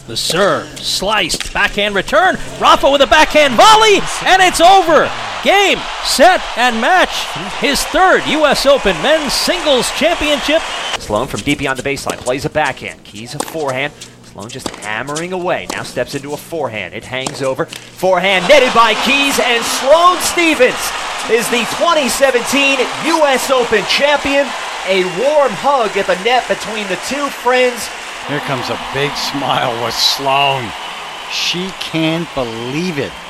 The serve, sliced, backhand return. Rafa with a backhand volley, and it's over. Game, set, and match. His third U.S. Open men's singles championship. Sloane from deep beyond the baseline plays a backhand. Keys a forehand. Sloane just hammering away. Now steps into a forehand. It hangs over. Forehand netted by Keys, and Sloane Stephens is the 2017 U.S. Open champion. A warm hug at the net between the two friends. Here comes a big smile with Sloane. She can't believe it.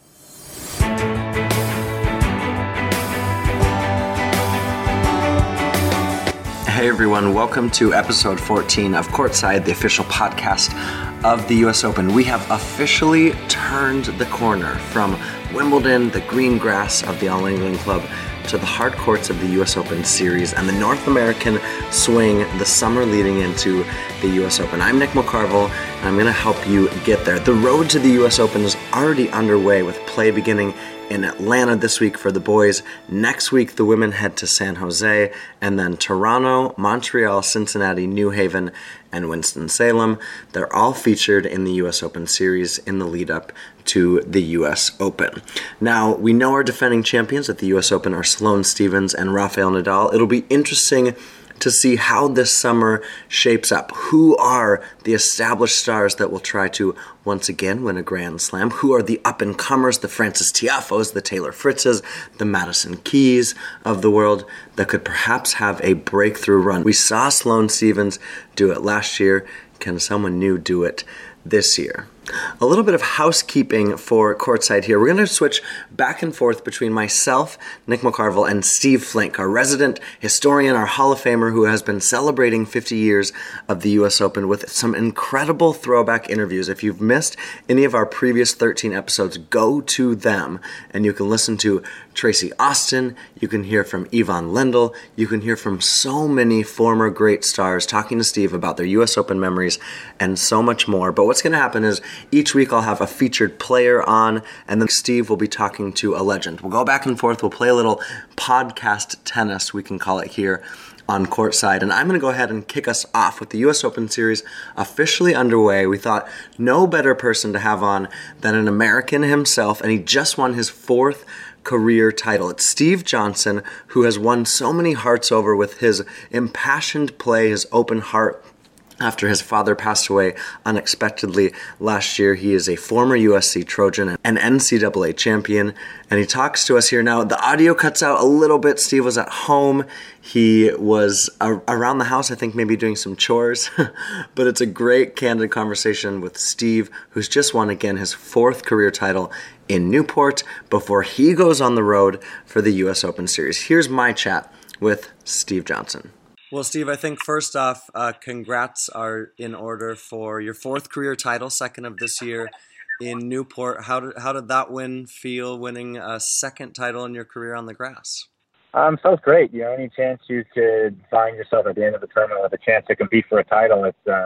Hey everyone, welcome to episode 14 of Courtside, the official podcast of the US Open. We have officially turned the corner from Wimbledon, the green grass of the All England Club, to the hard courts of the US Open Series and the North American swing, the summer leading into the US Open. I'm Nick McCarville, and I'm going to help you get there. The road to the US Open is already underway, with play beginning in Atlanta this week for the boys. Next week, the women head to San Jose, and then Toronto, Montreal, Cincinnati, New Haven, and Winston-Salem. They're all featured in the US Open Series in the lead up to the US Open. Now, we know our defending champions at the US Open are Sloane Stephens and Rafael Nadal. It'll be interesting to see how this summer shapes up. Who are the established stars that will try to once again win a Grand Slam? Who are the up-and-comers, the Frances Tiafos, the Taylor Fritzes, the Madison Keys of the world that could perhaps have a breakthrough run? We saw Sloane Stephens do it last year. Can someone new do it this year? A little bit of housekeeping for Courtside here. We're going to switch back and forth between myself, Nick McCarville, and Steve Flink, our resident historian, our Hall of Famer, who has been celebrating 50 years of the US Open with some incredible throwback interviews. If you've missed any of our previous 13 episodes, go to them, and you can listen to Tracy Austin, you can hear from Ivan Lendl, you can hear from so many former great stars talking to Steve about their US Open memories and so much more. But what's going to happen is each week I'll have a featured player on, and then Steve will be talking to a legend. We'll go back and forth. We'll play a little podcast tennis, we can call it here on Courtside. And I'm going to go ahead and kick us off with the US Open Series officially underway. We thought no better person to have on than an American himself, and he just won his fourth career title. It's Steve Johnson, who has won so many hearts over with his impassioned play, his open heart, after his father passed away unexpectedly last year. He is a former USC Trojan and NCAA champion, and he talks to us here now. The audio cuts out a little bit. Steve was at home. He was around the house, I think maybe doing some chores, but it's a great, candid conversation with Steve, who's just won again his fourth career title in Newport before he goes on the road for the US Open Series. Here's my chat with Steve Johnson. Well, Steve, I think first off, congrats are in order for your fourth career title, second of this year in Newport. How did that win feel, winning a second title in your career on the grass? Felt great. Any chance you could find yourself at the end of the tournament with a chance to compete for a title,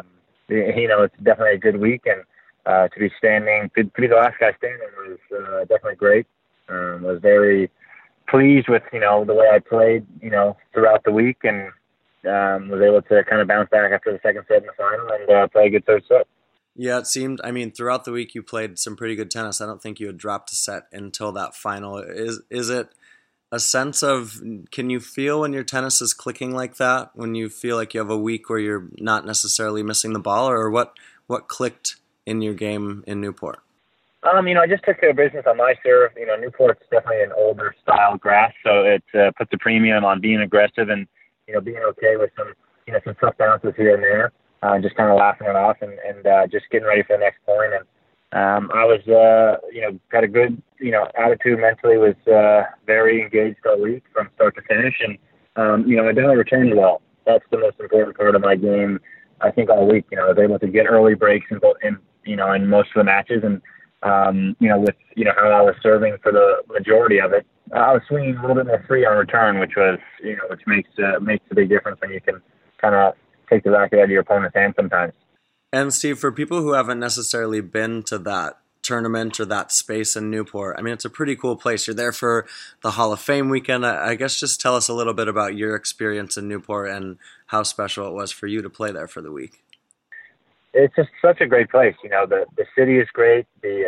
it's definitely a good week, and to be the last guy standing was definitely great. Was very pleased with the way I played throughout the week, and was able to kind of bounce back after the second set in the final and play a good third set. Yeah, it seemed, throughout the week you played some pretty good tennis. I don't think you had dropped a set until that final. Is it a sense of, can you feel when your tennis is clicking like that, when you feel like you have a week where you're not necessarily missing the ball, or what clicked in your game in Newport? I just took care of business on my serve. Newport's definitely an older style grass, so it puts a premium on being aggressive and being okay with some tough bounces here and there, just kind of laughing it off and just getting ready for the next point. And I was, got a good, attitude mentally, was very engaged all week from start to finish. And, I definitely returned well. That's the most important part of my game, I think, all week. I was able to get early breaks in most of the matches. And, with, how I was serving for the majority of it, I was swinging a little bit more free on return, which was, which makes a big difference when you can kind of take the racket out of your opponent's hand sometimes. And Steve, for people who haven't necessarily been to that tournament or that space in Newport, it's a pretty cool place. You're there for the Hall of Fame weekend. I guess just tell us a little bit about your experience in Newport and how special it was for you to play there for the week. it's just such a great place. The city is great.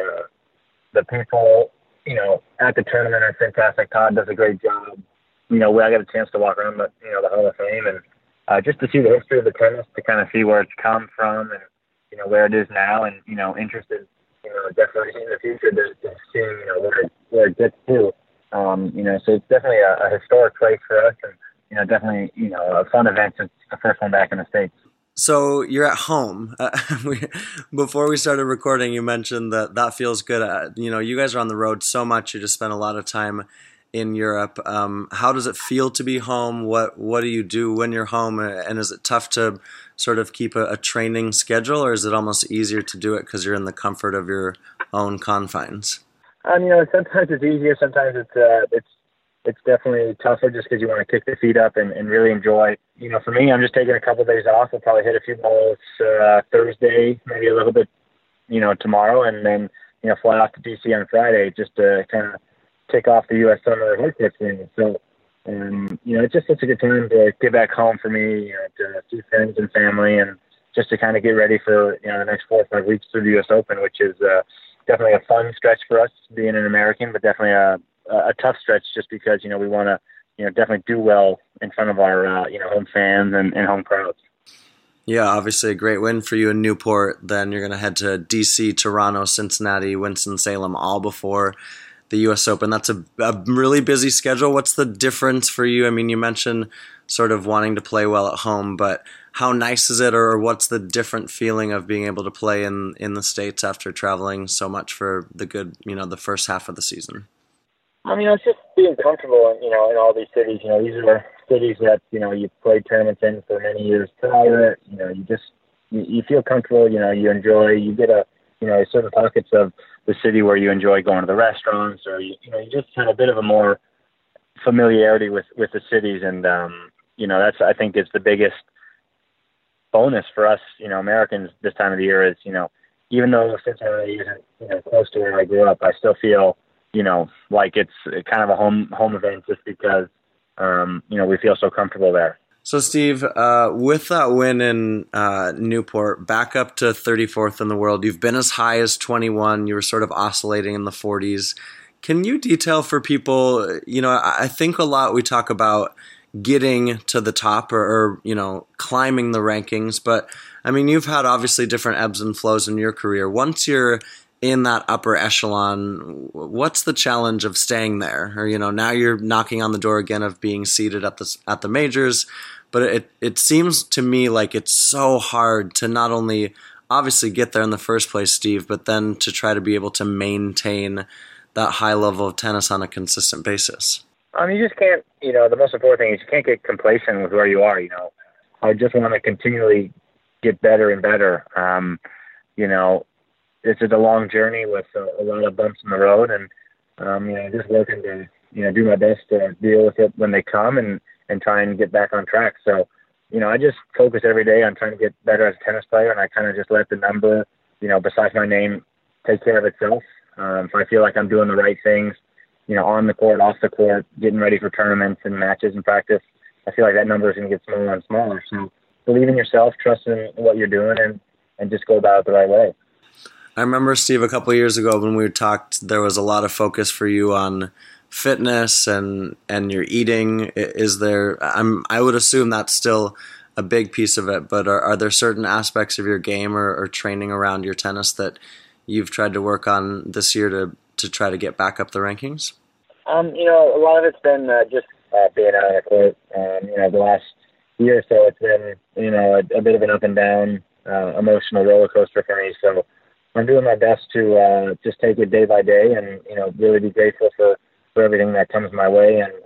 The people, at the tournament are fantastic. Todd does a great job. I got a chance to walk around the Hall of Fame and just to see the history of the tennis, to kind of see where it's come from and, where it is now, and, interested, definitely in the future to seeing, where it gets to. So it's definitely a historic place for us, and, definitely, a fun event since the first one back in the States. So you're at home. Before we started recording, you mentioned that feels good. You guys are on the road so much. You just spend a lot of time in Europe. How does it feel to be home? What do you do when you're home? And is it tough to sort of keep a training schedule, or is it almost easier to do it because you're in the comfort of your own confines? Sometimes it's easier. Sometimes it's definitely tougher just because you want to kick the feet up and really enjoy. For me, I'm just taking a couple of days off. I'll probably hit a few balls Thursday, maybe a little bit, tomorrow, and then, fly off to DC on Friday just to kind of kick off the U.S. Summer Hardcourt season. So, it's just such a good time to get back home for me, to see friends and family, and just to kind of get ready for, the next 4 or 5 weeks through the U.S. Open, which is definitely a fun stretch for us being an American, but definitely a tough stretch just because, we want to, definitely do well in front of our, home fans and home crowds. Yeah, obviously a great win for you in Newport. Then you're going to head to DC, Toronto, Cincinnati, Winston-Salem, all before the U.S. Open. That's a really busy schedule. What's the difference for you? I mean, you mentioned sort of wanting to play well at home, but how nice is it, or what's the different feeling of being able to play in the States after traveling so much for the the first half of the season? It's just being comfortable, in all these cities. These are cities that, you've played tournaments in for many years prior. You feel comfortable, you enjoy, you get certain pockets of the city where you enjoy going to the restaurants, or, you just have a bit of a more familiarity with the cities. And, that's, I think, is the biggest bonus for us, Americans this time of the year is, even though Cincinnati isn't, close to where I grew up, I still feel, like it's kind of a home event just because, we feel so comfortable there. So, Steve, with that win in Newport, back up to 34th in the world, you've been as high as 21. You were sort of oscillating in the 40s. Can you detail for people, I think a lot we talk about getting to the top or climbing the rankings, but, you've had obviously different ebbs and flows in your career. Once you're in that upper echelon, what's the challenge of staying there? Or, now you're knocking on the door again of being seated at the majors, but it seems to me like it's so hard to not only obviously get there in the first place, Steve, but then to try to be able to maintain that high level of tennis on a consistent basis. You just can't, the most important thing is you can't get complacent with where you are, I just want to continually get better and better. This is a long journey with a lot of bumps in the road, and just working to do my best to deal with it when they come and try and get back on track. So I just focus every day on trying to get better as a tennis player, and I kind of just let the number besides my name take care of itself. If I feel like I'm doing the right things on the court, off the court, getting ready for tournaments and matches and practice, I feel like that number is going to get smaller and smaller. So believe in yourself, trust in what you're doing, and just go about it the right way. I remember, Steve, a couple of years ago when we talked, there was a lot of focus for you on fitness and your eating. Is there? I would assume that's still a big piece of it, but are there certain aspects of your game or training around your tennis that you've tried to work on this year to try to get back up the rankings? A lot of it's been just being out on the court. The last year or so, it's been a bit of an up and down emotional roller coaster for me. So I'm doing my best to just take it day by day and, really be grateful for everything that comes my way, and,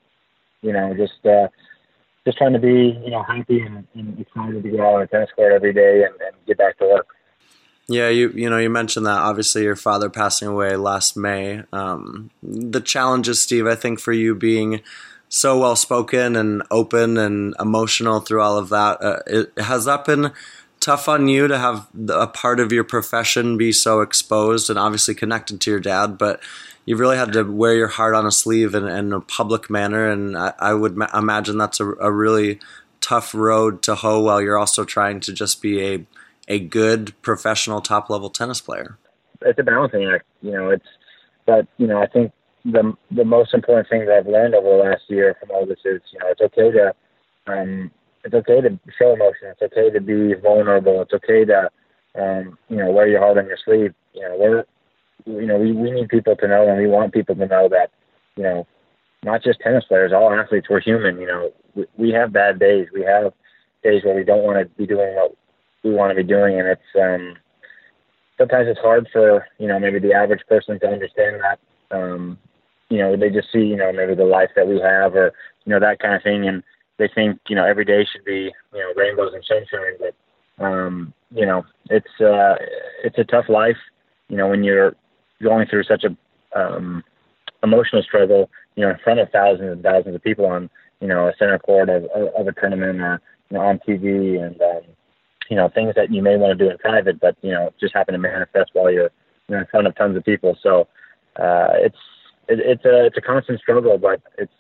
just trying to be, happy and excited to get out on the tennis court every day and get back to work. Yeah, you mentioned that obviously your father passing away last May. The challenges, Steve, I think for you being so well-spoken and open and emotional through all of that, has that been tough on you to have a part of your profession be so exposed and obviously connected to your dad, but you've really had to wear your heart on a sleeve in a public manner, and I would imagine that's a really tough road to hoe while you're also trying to just be a good professional top-level tennis player? It's a balancing act, but I think the most important thing that I've learned over the last year from all this is, it's okay to show emotion. It's okay to be vulnerable. It's okay to, wear your heart on your sleeve. We need people to know, and we want people to know that, not just tennis players, all athletes, we're human. We have bad days. We have days where we don't want to be doing what we want to be doing, and it's sometimes it's hard for maybe the average person to understand that. They just see maybe the life that we have, or that kind of thing, and they think every day should be rainbows and sunshine. But it's a tough life. When you're going through such a emotional struggle, in front of thousands and thousands of people on a center court of a tournament, or on TV, and things that you may want to do in private, but just happen to manifest while you're in front of tons of people. So it's a constant struggle, but it's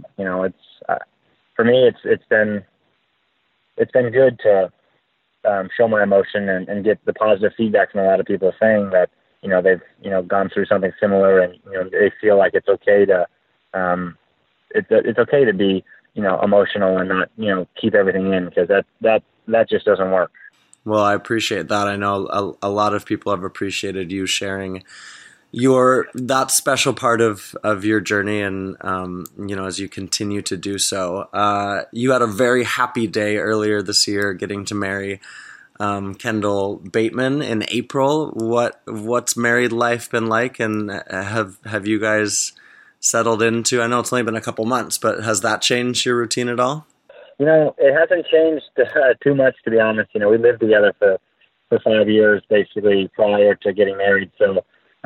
for me it's been good to show my emotion and get the positive feedback from a lot of people saying that they've gone through something similar, and they feel like it's okay to it's okay to be emotional and not keep everything in, because that just doesn't work. Well, I appreciate that. I know a lot of people have appreciated you sharing that special part of your journey, and as you continue to do so. You had a very happy day earlier this year, getting to marry Kendall Bateman in April. What's married life been like, and have you guys settled into? I know it's only been a couple months, but has that changed your routine at all? It hasn't changed too much, to be honest. We lived together for 5 years, basically, prior to getting married. So,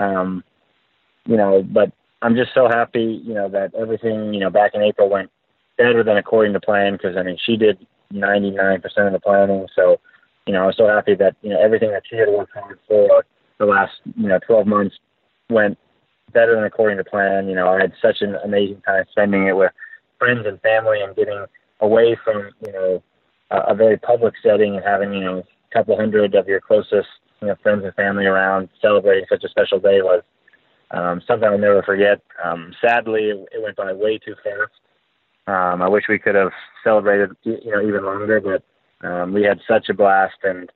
but I'm just so happy, that everything, back in April went better than according to plan, because, she did 99% of the planning. So, I was so happy that, everything that she had worked hard for the last, 12 months went better than according to plan. I had such an amazing time spending it with friends and family, and getting away from, a very public setting, and having, a couple hundred of your closest, friends and family around celebrating such a special day was something I'll never forget. Sadly, it went by way too fast. I wish we could have celebrated, even longer, but we had such a blast, and,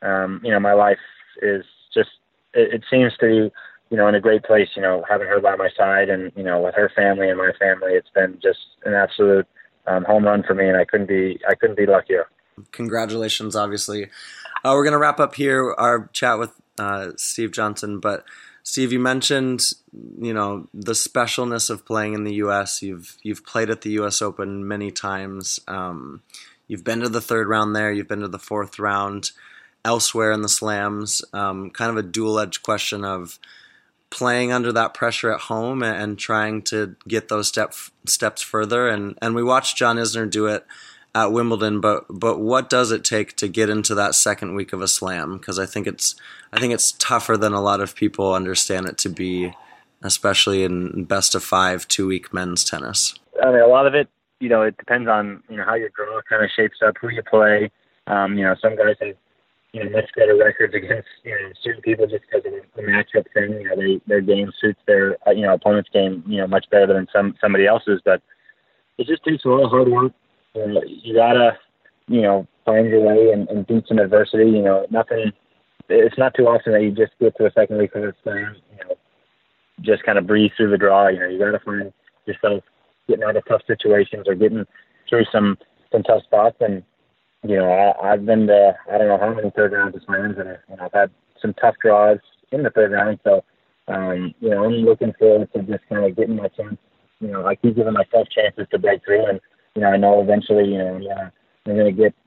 my life is just, it seems to be, in a great place, having her by my side, and, with her family and my family. It's been just an absolute home run for me, and I couldn't be luckier. Congratulations, obviously. We're going to wrap up here our chat with Steve Johnson, but Steve, you mentioned, the specialness of playing in the U.S. You've played at the U.S. Open many times. You've been to the third round there. You've been to the fourth round elsewhere in the slams. Kind of a dual-edged question of playing under that pressure at home and trying to get those steps further. And we watched John Isner do it at Wimbledon, but what does it take to get into that second week of a slam? Because I think it's tougher than a lot of people understand it to be, especially in best of 5 2-week men's tennis. A lot of it, it depends on how your draw kind of shapes up, who you play. Some guys have much better records against certain people just because of the matchup thing. Their game suits their opponent's game much better than somebody else's, but it just takes a lot of hard work. You gotta, find your way and beat some adversity. It's not too often that you just get to a second week of a slam, just kind of breeze through the draw. You gotta find yourself getting out of tough situations or getting through some tough spots. And, I've been to, I don't know how many third rounds of slams, and I've had some tough draws in the third round. So, I'm looking forward to just kind of getting my chance. I keep giving myself chances to break through, and, I know eventually, I'm going to get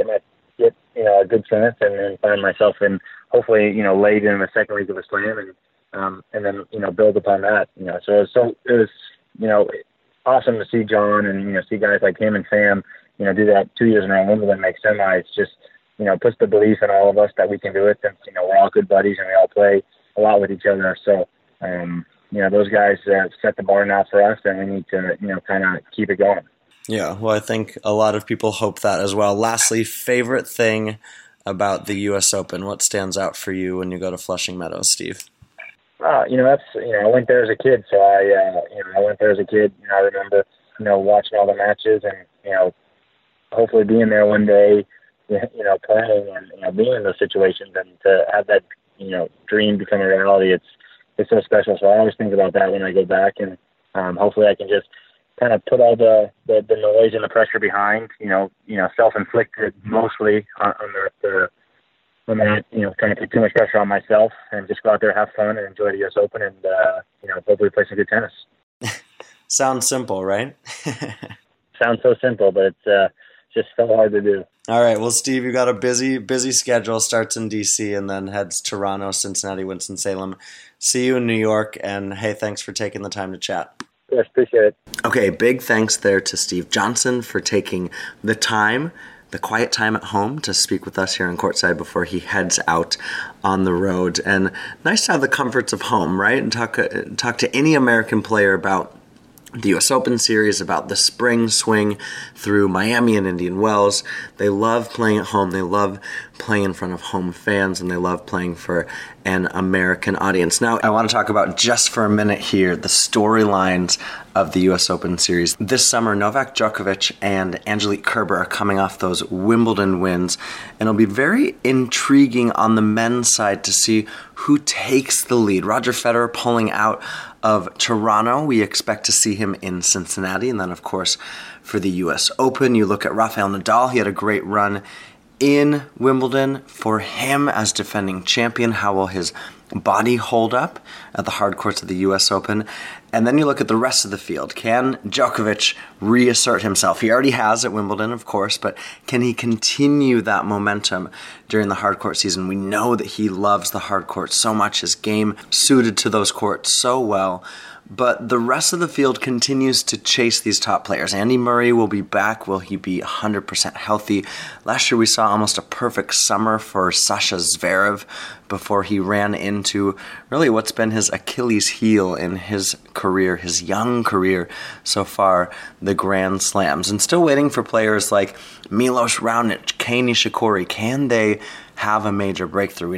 a good chance and then find myself in, hopefully, late in the second week of a slam, and then, build upon that. So it was awesome to see John and, see guys like him and Sam, do that 2 years in a row. Wimbledon makes semis. Just, puts the belief in all of us that we can do it, since, we're all good buddies and we all play a lot with each other. So, those guys set the bar now for us, and we need to, kind of keep it going. Yeah, well, I think a lot of people hope that as well. Lastly, favorite thing about the U.S. Open? What stands out for you when you go to Flushing Meadows, Steve? I went there as a kid, so I went there as a kid. I remember, watching all the matches and, hopefully being there one day, playing and, being in those situations, and to have that, dream become a reality. It's so special. So I always think about that when I go back, and hopefully I can just kind of put all the noise and the pressure behind, self-inflicted mostly on that, trying to put too much pressure on myself, and just go out there, have fun, and enjoy the U.S. Open, and hopefully play some good tennis. Sounds simple, right? Sounds so simple, but it's just so hard to do. All right. Well, Steve, you got a busy schedule. Starts in D.C. and then heads to Toronto, Cincinnati, Winston-Salem. See you in New York. And hey, thanks for taking the time to chat. Yes, appreciate it. Okay, big thanks there to Steve Johnson for taking the quiet time at home to speak with us here in Courtside before he heads out on the road. And nice to have the comforts of home, right? And talk to any American player about the U.S. Open Series, about the spring swing through Miami and Indian Wells. They love playing at home. They love playing in front of home fans, and they love playing for an American audience. Now, I want to talk about just for a minute here the storylines of the U.S. Open Series. This summer, Novak Djokovic and Angelique Kerber are coming off those Wimbledon wins, and it'll be very intriguing on the men's side to see who takes the lead. Roger Federer pulling out of Toronto. We expect to see him in Cincinnati. And then, of course, for the U.S. Open, you look at Rafael Nadal. He had a great run in Wimbledon. For him as defending champion, how will his body hold up at the hard courts of the U.S. Open? And then you look at the rest of the field. Can Djokovic reassert himself? He already has at Wimbledon, of course, but can he continue that momentum during the hard court season? We know that he loves the hard courts so much. His game suited to those courts so well. But the rest of the field continues to chase these top players. Andy Murray will be back. Will he be 100% healthy? Last year we saw almost a perfect summer for Sasha Zverev before he ran into really what's been his Achilles heel in his career, his young career so far, the Grand Slams. And still waiting for players like Milos Raonic, Kei Nishikori. Can they have a major breakthrough?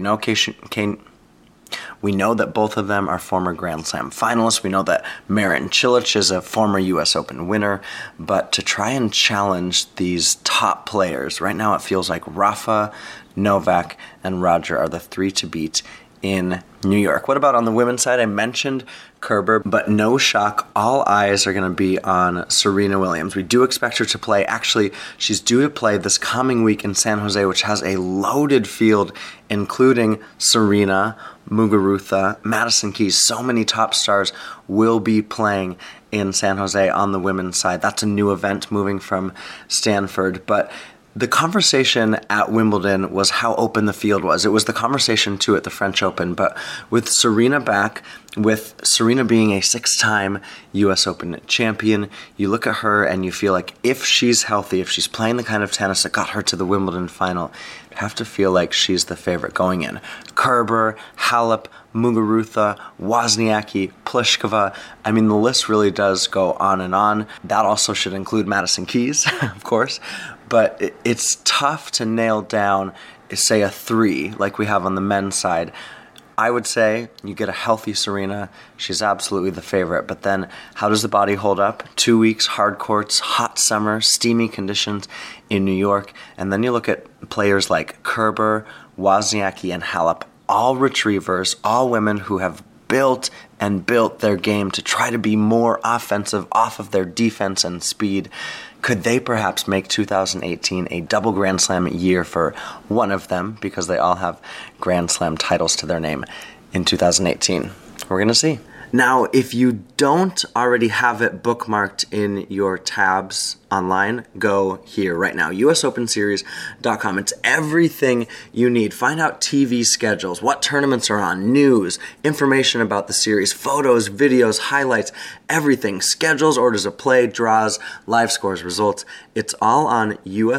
We know that both of them are former Grand Slam finalists. We know that Marin Cilic is a former U.S. Open winner. But to try and challenge these top players, right now it feels like Rafa, Novak, and Roger are the three to beat in New York. What about on the women's side? I mentioned Kerber, but no shock, all eyes are going to be on Serena Williams. We do expect her to play. Actually, she's due to play this coming week in San Jose, which has a loaded field, including Serena, Muguruza, Madison Keys. So many top stars will be playing in San Jose on the women's side. That's a new event moving from Stanford, but the conversation at Wimbledon was how open the field was. It was the conversation, too, at the French Open. But with Serena back, with Serena being a 6-time U.S. Open champion, you look at her and you feel like if she's healthy, if she's playing the kind of tennis that got her to the Wimbledon final, you have to feel like she's the favorite going in. Kerber, Halep, Muguruza, Wozniacki, Pliskova. I mean, the list really does go on and on. That also should include Madison Keys, of course. But it's tough to nail down, say, a 3 like we have on the men's side. I would say you get a healthy Serena. She's absolutely the favorite. But then how does the body hold up? 2 weeks, hard courts, hot summer, steamy conditions in New York. And then you look at players like Kerber, Wozniacki, and Halep, all retrievers, all women who have built their game to try to be more offensive off of their defense and speed. Could they perhaps make 2018 a double Grand Slam year for one of them, because they all have Grand Slam titles to their name in 2018? We're going to see. Now, if you don't already have it bookmarked in your tabs online, go here right now, usopenseries.com. It's everything you need. Find out TV schedules, what tournaments are on, news, information about the series, photos, videos, highlights, everything, schedules, orders of play, draws, live scores, results. It's all on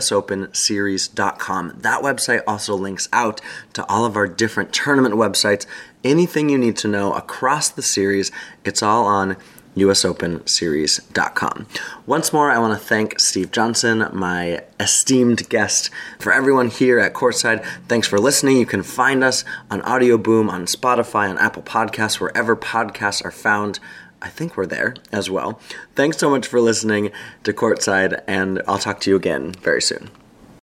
usopenseries.com. That website also links out to all of our different tournament websites. Anything you need to know across the series, it's all on usopenseries.com. Once more, I want to thank Steve Johnson, my esteemed guest. For everyone here at Courtside, thanks for listening. You can find us on Audio Boom, on Spotify, on Apple Podcasts, wherever podcasts are found. I think we're there as well. Thanks so much for listening to Courtside, and I'll talk to you again very soon.